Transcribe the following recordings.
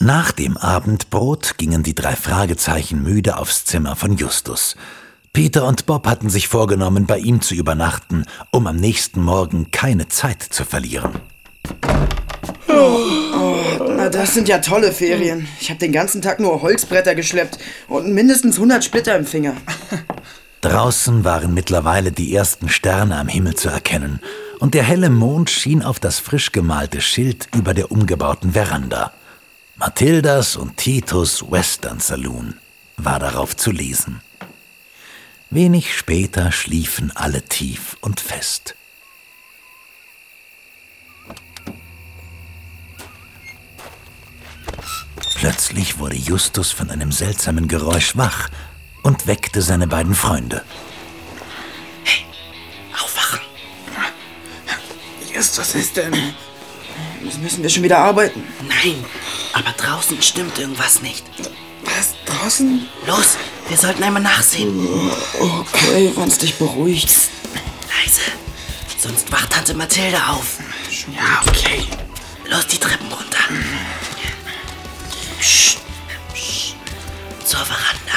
Nach dem Abendbrot gingen die 3 Fragezeichen müde aufs Zimmer von Justus. Peter und Bob hatten sich vorgenommen, bei ihm zu übernachten, um am nächsten Morgen keine Zeit zu verlieren. Na, das sind ja tolle Ferien. Ich habe den ganzen Tag nur Holzbretter geschleppt und mindestens 100 Splitter im Finger. Draußen waren mittlerweile die ersten Sterne am Himmel zu erkennen und der helle Mond schien auf das frisch gemalte Schild über der umgebauten Veranda. Mathildas und Titus Western Saloon war darauf zu lesen. Wenig später schliefen alle tief und fest. Plötzlich wurde Justus von einem seltsamen Geräusch wach und weckte seine beiden Freunde. Hey, aufwachen! Justus, was ist denn? Müssen wir schon wieder arbeiten? Nein, aber draußen stimmt irgendwas nicht. Was? Draußen? Los, wir sollten einmal nachsehen. Okay, wenn's dich beruhigt. Psst, leise, sonst wacht Tante Mathilde auf. Ja, okay. Los, die Treppen runter. Psst, psst. Zur Veranda.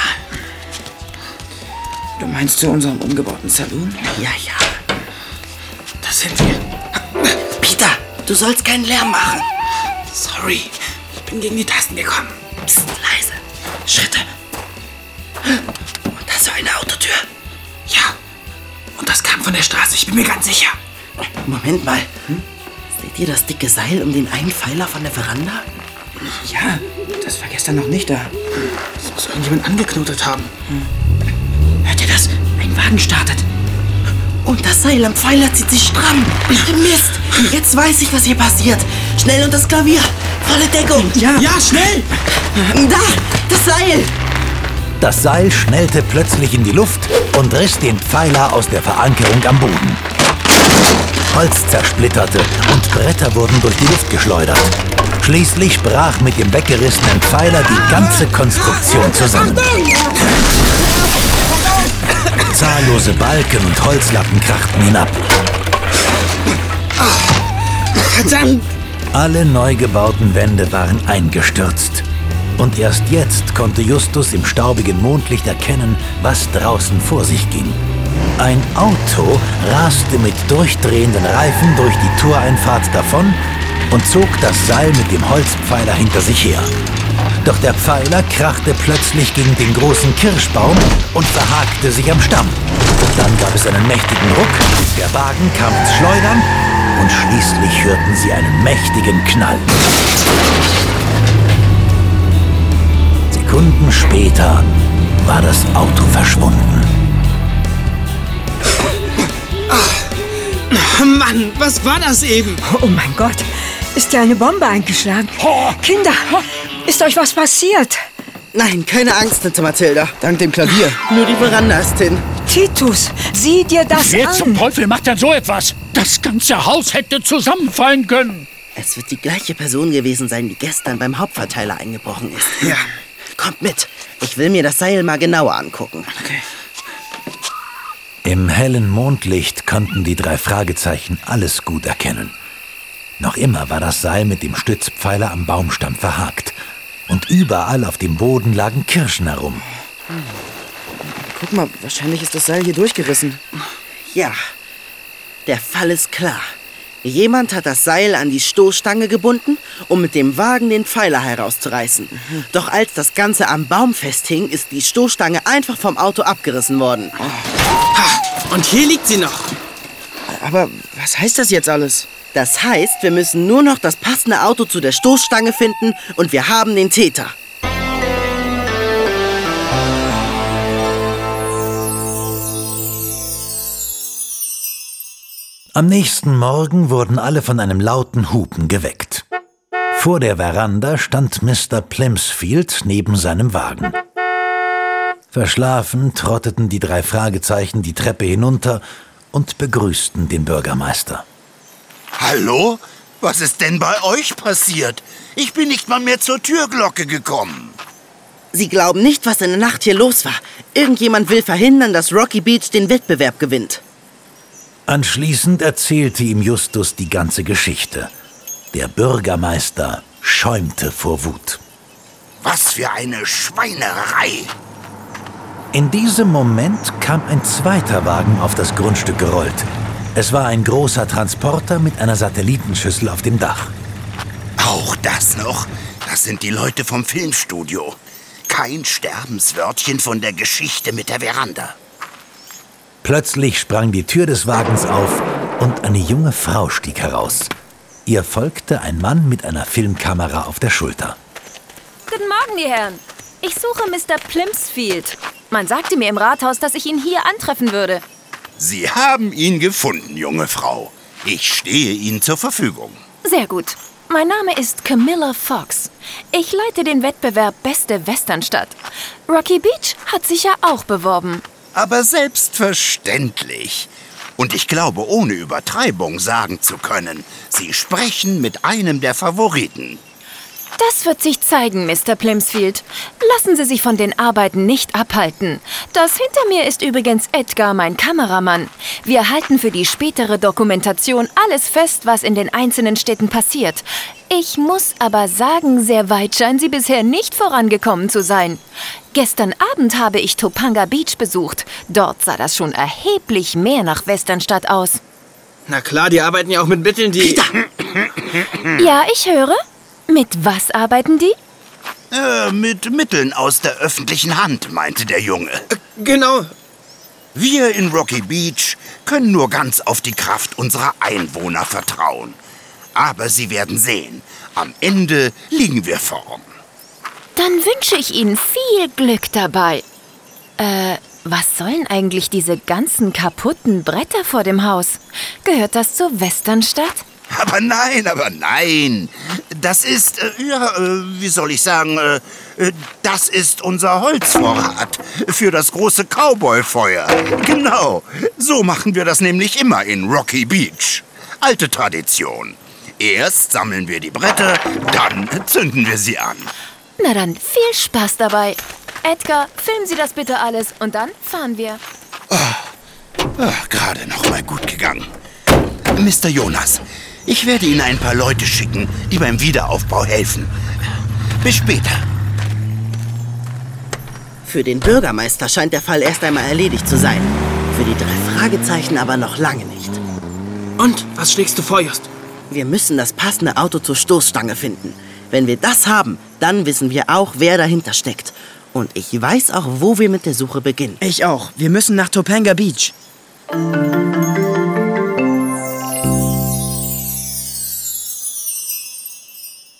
Du meinst zu unserem umgebauten Saloon? Ja. Da sind wir. Peter, du sollst keinen Lärm machen. Sorry, ich bin gegen die Tasten gekommen. Psst, leise. Schritte. Und da ist so eine Autotür. Ja, und das kam von der Straße, ich bin mir ganz sicher. Moment mal. Seht ihr das dicke Seil um den einen Pfeiler von der Veranda? Ja, das war gestern noch nicht da. Das muss irgendjemand angeknotet haben. Hört ihr das? Ein Wagen startet. Und das Seil am Pfeiler zieht sich stramm. Mist, jetzt weiß ich, was hier passiert. Schnell und das Klavier. Volle Deckung. Ja, schnell! Da, das Seil. Das Seil schnellte plötzlich in die Luft und riss den Pfeiler aus der Verankerung am Boden. Holz zersplitterte und Bretter wurden durch die Luft geschleudert. Schließlich brach mit dem weggerissenen Pfeiler die ganze Konstruktion zusammen. Zahllose Balken und Holzlatten krachten hinab. Verdammt! Alle neu gebauten Wände waren eingestürzt. Und erst jetzt konnte Justus im staubigen Mondlicht erkennen, was draußen vor sich ging. Ein Auto raste mit durchdrehenden Reifen durch die Toreinfahrt davon und zog das Seil mit dem Holzpfeiler hinter sich her. Doch der Pfeiler krachte plötzlich gegen den großen Kirschbaum und verhakte sich am Stamm. Dann gab es einen mächtigen Ruck, der Wagen kam ins Schleudern und schließlich hörten sie einen mächtigen Knall. Sekunden später war das Auto verschwunden. Mann, was war das eben? Oh mein Gott, ist ja eine Bombe eingeschlagen. Kinder, ist euch was passiert? Nein, keine Angst, Tante Mathilda. Dank dem Klavier. Nur die Veranda ist hin. Titus, sieh dir das Wer zum an. Teufel macht denn so etwas? Das ganze Haus hätte zusammenfallen können. Es wird die gleiche Person gewesen sein, die gestern beim Hauptverteiler eingebrochen ist. Ja. Kommt mit. Ich will mir das Seil mal genauer angucken. Okay. Im hellen Mondlicht konnten die 3 Fragezeichen alles gut erkennen. Noch immer war das Seil mit dem Stützpfeiler am Baumstamm verhakt. Und überall auf dem Boden lagen Kirschen herum. Guck mal, wahrscheinlich ist das Seil hier durchgerissen. Ja, der Fall ist klar. Jemand hat das Seil an die Stoßstange gebunden, um mit dem Wagen den Pfeiler herauszureißen. Doch als das Ganze am Baum festhing, ist die Stoßstange einfach vom Auto abgerissen worden. Und hier liegt sie noch. Aber was heißt das jetzt alles? Das heißt, wir müssen nur noch das passende Auto zu der Stoßstange finden und wir haben den Täter. Am nächsten Morgen wurden alle von einem lauten Hupen geweckt. Vor der Veranda stand Mr. Plimsfield neben seinem Wagen. Verschlafen trotteten die 3 Fragezeichen die Treppe hinunter und begrüßten den Bürgermeister. Hallo? Was ist denn bei euch passiert? Ich bin nicht mal mehr zur Türglocke gekommen. Sie glauben nicht, was in der Nacht hier los war. Irgendjemand will verhindern, dass Rocky Beach den Wettbewerb gewinnt. Anschließend erzählte ihm Justus die ganze Geschichte. Der Bürgermeister schäumte vor Wut. Was für eine Schweinerei! In diesem Moment kam ein zweiter Wagen auf das Grundstück gerollt. Es war ein großer Transporter mit einer Satellitenschüssel auf dem Dach. Auch das noch? Das sind die Leute vom Filmstudio. Kein Sterbenswörtchen von der Geschichte mit der Veranda. Plötzlich sprang die Tür des Wagens auf und eine junge Frau stieg heraus. Ihr folgte ein Mann mit einer Filmkamera auf der Schulter. Guten Morgen, die Herren. Ich suche Mr. Plimsfield. Man sagte mir im Rathaus, dass ich ihn hier antreffen würde. Sie haben ihn gefunden, junge Frau. Ich stehe Ihnen zur Verfügung. Sehr gut. Mein Name ist Camilla Fox. Ich leite den Wettbewerb Beste Westernstadt. Rocky Beach hat sich ja auch beworben. Aber selbstverständlich. Und ich glaube, ohne Übertreibung sagen zu können, Sie sprechen mit einem der Favoriten. Das wird sich zeigen, Mr. Plimsfield. Lassen Sie sich von den Arbeiten nicht abhalten. Das hinter mir ist übrigens Edgar, mein Kameramann. Wir halten für die spätere Dokumentation alles fest, was in den einzelnen Städten passiert. Ich muss aber sagen, sehr weit scheinen Sie bisher nicht vorangekommen zu sein. Gestern Abend habe ich Topanga Beach besucht. Dort sah das schon erheblich mehr nach Westernstadt aus. Na klar, die arbeiten ja auch mit Mitteln, die... Ja, ich höre. Mit was arbeiten die? Mit Mitteln aus der öffentlichen Hand, meinte der Junge. Genau. Wir in Rocky Beach können nur ganz auf die Kraft unserer Einwohner vertrauen. Aber Sie werden sehen, am Ende liegen wir vorn. Dann wünsche ich Ihnen viel Glück dabei. Was sollen eigentlich diese ganzen kaputten Bretter vor dem Haus? Gehört das zur Westernstadt? Aber nein. Das ist, wie soll ich sagen, das ist unser Holzvorrat für das große Cowboy-Feuer. Genau, so machen wir das nämlich immer in Rocky Beach. Alte Tradition. Erst sammeln wir die Bretter, dann zünden wir sie an. Na dann, viel Spaß dabei. Edgar, filmen Sie das bitte alles und dann fahren wir. Gerade noch mal gut gegangen. Mr. Jonas, ich werde Ihnen ein paar Leute schicken, die beim Wiederaufbau helfen. Bis später. Für den Bürgermeister scheint der Fall erst einmal erledigt zu sein. Für die 3 Fragezeichen aber noch lange nicht. Und, was schlägst du vor, Just? Wir müssen das passende Auto zur Stoßstange finden. Wenn wir das haben, dann wissen wir auch, wer dahinter steckt. Und ich weiß auch, wo wir mit der Suche beginnen. Ich auch. Wir müssen nach Topanga Beach.